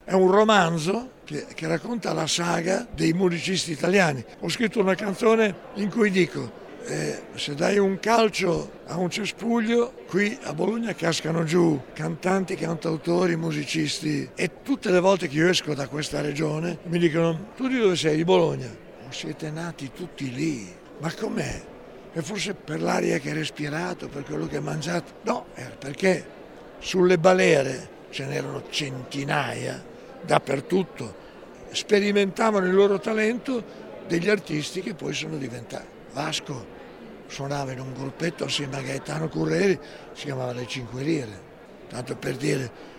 È un romanzo che racconta la saga dei musicisti italiani. Ho scritto una canzone in cui dico se dai un calcio a un cespuglio, qui a Bologna cascano giù cantanti, cantautori, musicisti, e tutte le volte che io esco da questa regione mi dicono: tu di dove sei? Di Bologna? Siete nati tutti lì, ma com'è? E forse per l'aria che hai respirato, per quello che hai mangiato? No, perché sulle balere ce n'erano centinaia dappertutto, sperimentavano il loro talento degli artisti che poi sono diventati. Vasco suonava in un gruppetto assieme a Gaetano Curreri, si chiamava Le Cinque Lire, tanto per dire.